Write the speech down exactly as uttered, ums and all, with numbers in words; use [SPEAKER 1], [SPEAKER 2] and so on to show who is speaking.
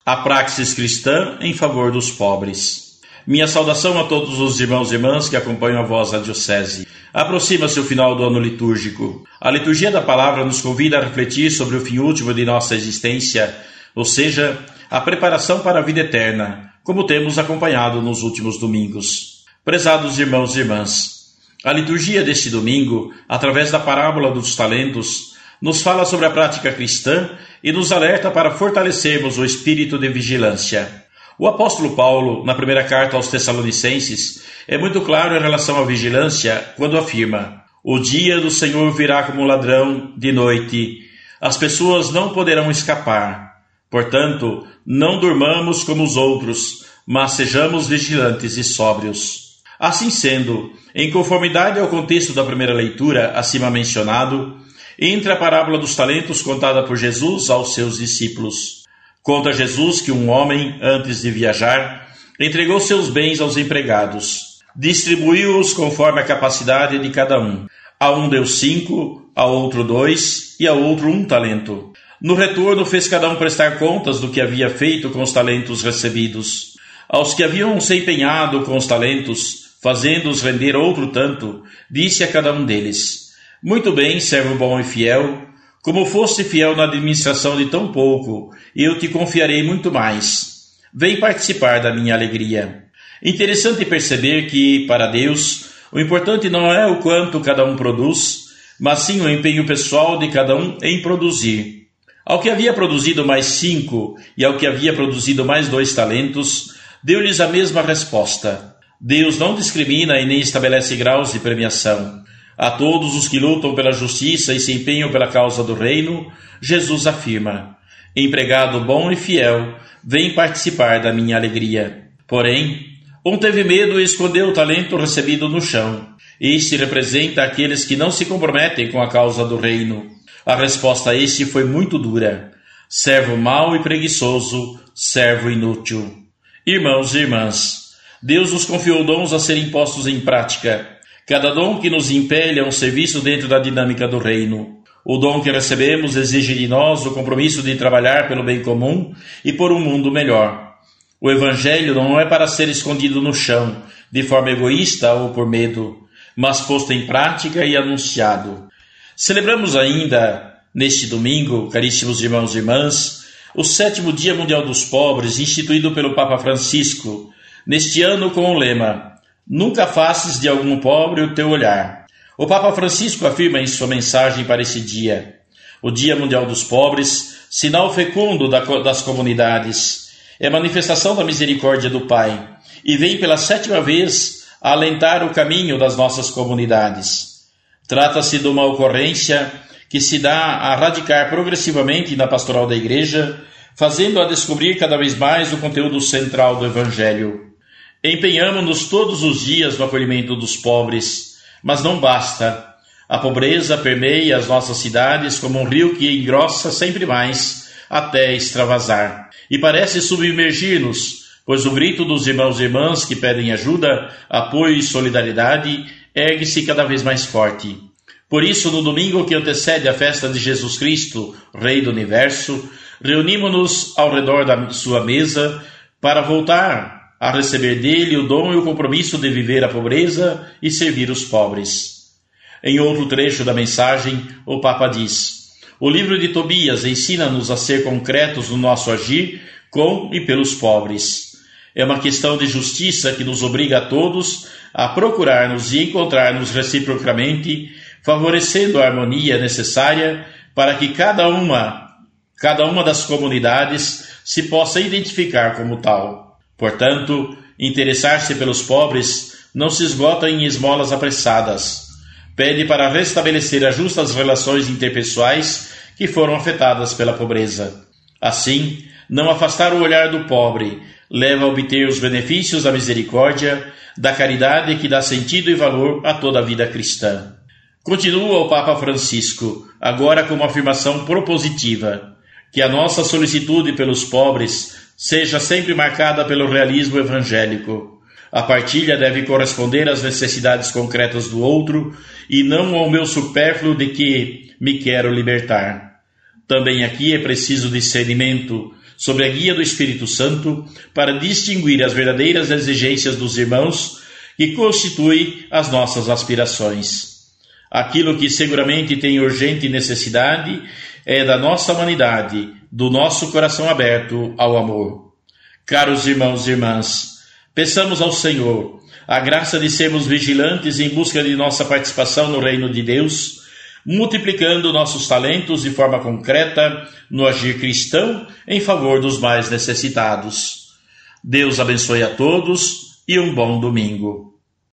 [SPEAKER 1] A praxis cristã em favor dos pobres. Minha saudação a todos os irmãos e irmãs que acompanham a voz da Diocese. Aproxima-se o final do ano litúrgico. A liturgia da palavra nos convida a refletir sobre o fim último de nossa existência, ou seja, a preparação para a vida eterna, como temos acompanhado nos últimos domingos. Prezados irmãos e irmãs, a liturgia deste domingo, através da parábola dos talentos, nos fala sobre a prática cristã e nos alerta para fortalecermos o espírito de vigilância. O apóstolo Paulo, na primeira carta aos Tessalonicenses, é muito claro em relação à vigilância quando afirma: o dia do Senhor virá como ladrão de noite, as pessoas não poderão escapar. Portanto, não durmamos como os outros, mas sejamos vigilantes e sóbrios. Assim sendo, em conformidade ao contexto da primeira leitura acima mencionado, entra a parábola dos talentos contada por Jesus aos seus discípulos. Conta Jesus que um homem, antes de viajar, entregou seus bens aos empregados. Distribuiu-os conforme a capacidade de cada um. A um deu cinco, a outro dois e a outro um talento. No retorno fez cada um prestar contas do que havia feito com os talentos recebidos. Aos que haviam se empenhado com os talentos, fazendo-os render outro tanto, disse a cada um deles: muito bem, servo bom e fiel, como foste fiel na administração de tão pouco, eu te confiarei muito mais. Vem participar da minha alegria. Interessante perceber que, para Deus, o importante não é o quanto cada um produz, mas sim o empenho pessoal de cada um em produzir. Ao que havia produzido mais cinco e ao que havia produzido mais dois talentos, deu-lhes a mesma resposta. Deus não discrimina e nem estabelece graus de premiação. A todos os que lutam pela justiça e se empenham pela causa do reino, Jesus afirma: empregado bom e fiel, vem participar da minha alegria. Porém, um teve medo e escondeu o talento recebido no chão. Este representa aqueles que não se comprometem com a causa do reino. A resposta a este foi muito dura: servo mau e preguiçoso, servo inútil. Irmãos e irmãs, Deus nos confiou dons a serem postos em prática. Cada dom que nos impele a um serviço dentro da dinâmica do reino. O dom que recebemos exige de nós o compromisso de trabalhar pelo bem comum e por um mundo melhor. O Evangelho não é para ser escondido no chão, de forma egoísta ou por medo, mas posto em prática e anunciado. Celebramos ainda, neste domingo, caríssimos irmãos e irmãs, o sétimo Dia Mundial dos Pobres, instituído pelo Papa Francisco, neste ano com o lema: nunca afastes de algum pobre o teu olhar. O Papa Francisco afirma em sua mensagem para esse dia: o Dia Mundial dos Pobres, sinal fecundo das comunidades, é manifestação da misericórdia do Pai e vem pela sétima vez a alentar o caminho das nossas comunidades. Trata-se de uma ocorrência que se dá a radicar progressivamente na pastoral da Igreja, fazendo-a descobrir cada vez mais o conteúdo central do Evangelho. Empenhamo-nos todos os dias no acolhimento dos pobres, mas não basta. A pobreza permeia as nossas cidades como um rio que engrossa sempre mais até extravasar. E parece submergir-nos, pois o grito dos irmãos e irmãs que pedem ajuda, apoio e solidariedade ergue-se cada vez mais forte. Por isso, no domingo que antecede a festa de Jesus Cristo, Rei do Universo, reunimos-nos ao redor da sua mesa para voltar a receber dele o dom e o compromisso de viver a pobreza e servir os pobres. Em outro trecho da mensagem, o Papa diz: o livro de Tobias ensina-nos a ser concretos no nosso agir com e pelos pobres. É uma questão de justiça que nos obriga a todos a procurar-nos e encontrar-nos reciprocamente, favorecendo a harmonia necessária para que cada uma, cada uma das comunidades se possa identificar como tal. Portanto, interessar-se pelos pobres não se esgota em esmolas apressadas. Pede para restabelecer as justas relações interpessoais que foram afetadas pela pobreza. Assim, não afastar o olhar do pobre leva a obter os benefícios da misericórdia, da caridade que dá sentido e valor a toda a vida cristã. Continua o Papa Francisco, agora com uma afirmação propositiva: que a nossa solicitude pelos pobres seja sempre marcada pelo realismo evangélico. A partilha deve corresponder às necessidades concretas do outro e não ao meu supérfluo de que me quero libertar. Também aqui é preciso discernimento, sob a guia do Espírito Santo, para distinguir as verdadeiras exigências dos irmãos que constituem as nossas aspirações. Aquilo que seguramente tem urgente necessidade é da nossa humanidade, do nosso coração aberto ao amor. Caros irmãos e irmãs, peçamos ao Senhor a graça de sermos vigilantes em busca de nossa participação no reino de Deus, multiplicando nossos talentos de forma concreta no agir cristão em favor dos mais necessitados. Deus abençoe a todos e um bom domingo.